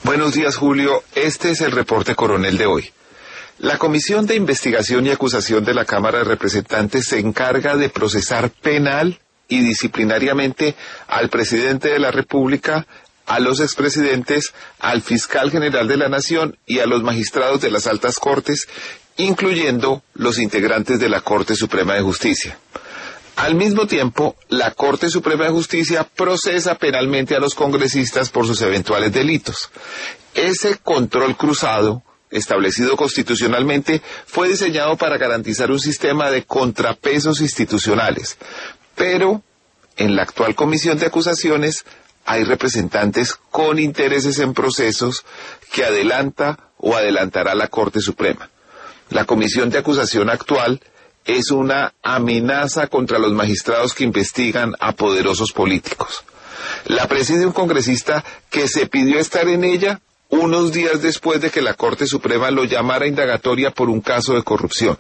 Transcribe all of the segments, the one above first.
Buenos días, Julio. Este es el reporte coronel de hoy. La Comisión de Investigación y Acusación de la Cámara de Representantes se encarga de procesar penal y disciplinariamente al presidente de la República, a los expresidentes, al fiscal general de la Nación y a los magistrados de las altas cortes, incluyendo los integrantes de la Corte Suprema de Justicia. Al mismo tiempo, la Corte Suprema de Justicia procesa penalmente a los congresistas por sus eventuales delitos. Ese control cruzado, establecido constitucionalmente, fue diseñado para garantizar un sistema de contrapesos institucionales. Pero, en la actual Comisión de Acusaciones, hay representantes con intereses en procesos que adelanta o adelantará la Corte Suprema. La Comisión de Acusación actual es una amenaza contra los magistrados que investigan a poderosos políticos. La preside un congresista que se pidió estar en ella unos días después de que la Corte Suprema lo llamara a indagatoria por un caso de corrupción.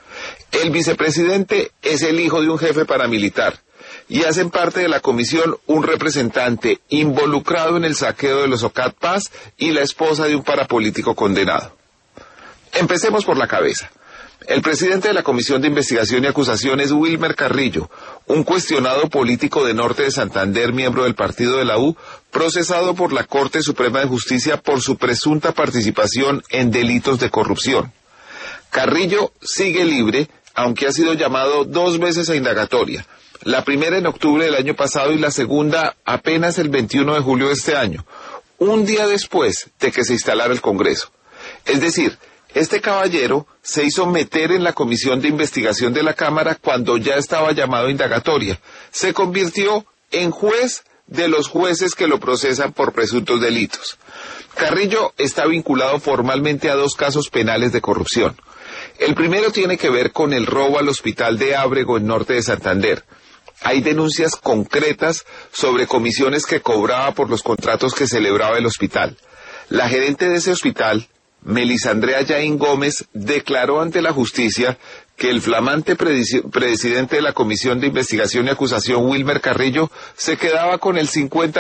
El vicepresidente es el hijo de un jefe paramilitar y hacen parte de la comisión un representante involucrado en el saqueo de los OCAT Paz y la esposa de un parapolítico condenado. Empecemos por la cabeza. El presidente de la Comisión de Investigación y Acusación es Wilmer Carrillo, un cuestionado político de Norte de Santander, miembro del partido de la U, procesado por la Corte Suprema de Justicia por su presunta participación en delitos de corrupción. Carrillo sigue libre, aunque ha sido llamado 2 veces a indagatoria, la primera en octubre del año pasado y la segunda apenas el 21 de julio de este año, un día después de que se instalara el Congreso. Es decir, este caballero se hizo meter en la Comisión de Investigación de la Cámara cuando ya estaba llamado a indagatoria. Se convirtió en juez de los jueces que lo procesan por presuntos delitos. Carrillo está vinculado formalmente a 2 casos penales de corrupción. El primero tiene que ver con el robo al hospital de Ábrego en Norte de Santander. Hay denuncias concretas sobre comisiones que cobraba por los contratos que celebraba el hospital. La gerente de ese hospital, Melisandrea Yain Gómez, declaró ante la justicia que el flamante presidente de la Comisión de Investigación y Acusación, Wilmer Carrillo, se quedaba con el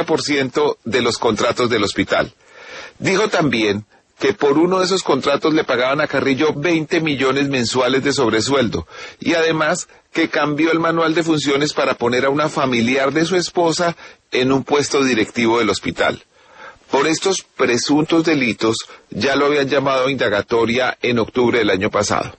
50% de los contratos del hospital. Dijo también que por uno de esos contratos le pagaban a Carrillo 20 millones mensuales de sobresueldo y además que cambió el manual de funciones para poner a una familiar de su esposa en un puesto directivo del hospital. Por estos presuntos delitos ya lo habían llamado a indagatoria en octubre del año pasado.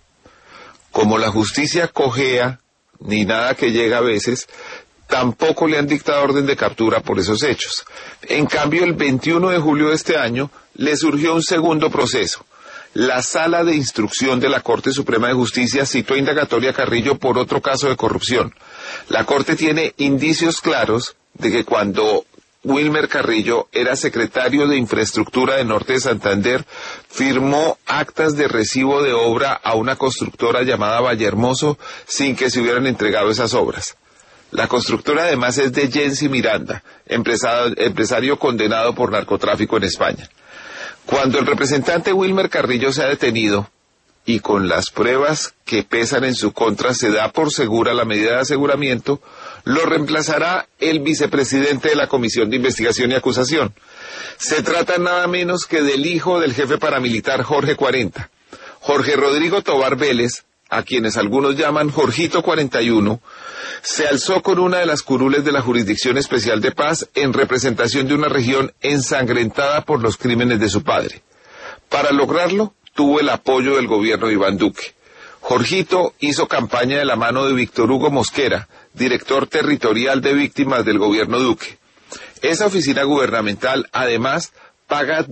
Como la justicia cojea, ni nada que llega a veces, tampoco le han dictado orden de captura por esos hechos. En cambio, el 21 de julio de este año le surgió un segundo proceso. La Sala de Instrucción de la Corte Suprema de Justicia citó a indagatoria a Carrillo por otro caso de corrupción. La Corte tiene indicios claros de que cuando Wilmer Carrillo era secretario de Infraestructura de Norte de Santander, firmó actas de recibo de obra a una constructora llamada Vallehermoso sin que se hubieran entregado esas obras. La constructora además es de Jensi Miranda, empresario condenado por narcotráfico en España. Cuando el representante Wilmer Carrillo se ha detenido y con las pruebas que pesan en su contra se da por segura la medida de aseguramiento, lo reemplazará el vicepresidente de la Comisión de Investigación y Acusación. Se trata nada menos que del hijo del jefe paramilitar Jorge 40. Jorge Rodrigo Tobar Vélez, a quienes algunos llaman Jorgito 41, se alzó con una de las curules de la Jurisdicción Especial de Paz en representación de una región ensangrentada por los crímenes de su padre. Para lograrlo, tuvo el apoyo del gobierno de Iván Duque. Jorgito hizo campaña de la mano de Víctor Hugo Mosquera, director territorial de víctimas del gobierno Duque. Esa oficina gubernamental, además, paga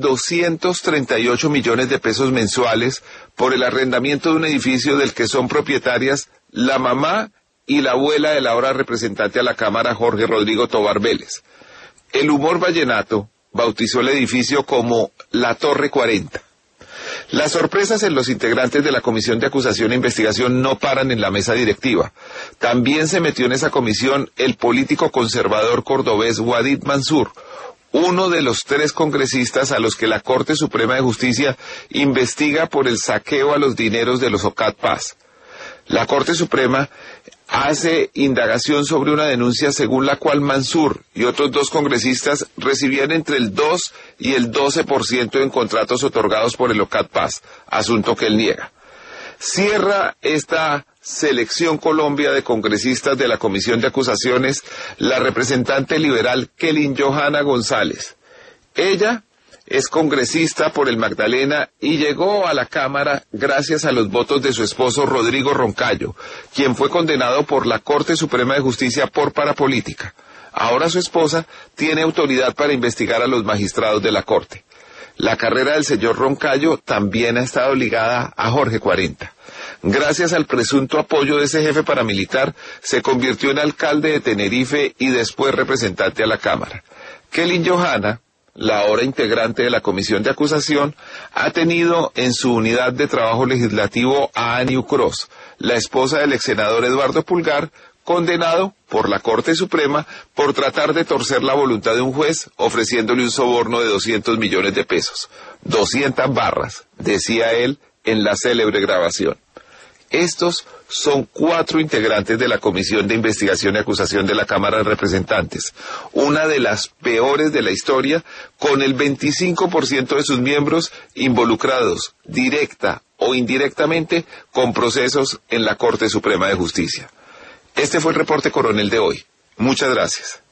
238 millones de pesos mensuales por el arrendamiento de un edificio del que son propietarias la mamá y la abuela de la ahora representante a la Cámara, Jorge Rodrigo Tobar Vélez. El humor vallenato bautizó el edificio como La Torre 40. Las sorpresas en los integrantes de la Comisión de Acusación e Investigación no paran en la mesa directiva. También se metió en esa comisión el político conservador cordobés Wadid Mansur, uno de los 3 congresistas a los que la Corte Suprema de Justicia investiga por el saqueo a los dineros de los OCAT Paz. La Corte Suprema hace indagación sobre una denuncia según la cual Mansur y otros 2 congresistas recibían entre el 2 y el 12% en contratos otorgados por el OCAT Paz, asunto que él niega. Cierra esta selección Colombia de congresistas de la Comisión de Acusaciones la representante liberal Kelly Johanna González. Ella es congresista por el Magdalena y llegó a la Cámara gracias a los votos de su esposo Rodrigo Roncayo, quien fue condenado por la Corte Suprema de Justicia por parapolítica. Ahora su esposa tiene autoridad para investigar a los magistrados de la Corte. La carrera del señor Roncayo también ha estado ligada a Jorge 40. Gracias al presunto apoyo de ese jefe paramilitar, se convirtió en alcalde de Tenerife y después representante a la Cámara. Kelly Johanna, la ahora integrante de la Comisión de Acusación, ha tenido en su unidad de trabajo legislativo a Aniu Cross, la esposa del ex senador Eduardo Pulgar, condenado por la Corte Suprema por tratar de torcer la voluntad de un juez ofreciéndole un soborno de 200 millones de pesos. 200 barras, decía él en la célebre grabación. Estos son 4 integrantes de la Comisión de Investigación y Acusación de la Cámara de Representantes, una de las peores de la historia, con el 25% de sus miembros involucrados, directa o indirectamente, con procesos en la Corte Suprema de Justicia. Este fue el reporte coronel de hoy. Muchas gracias.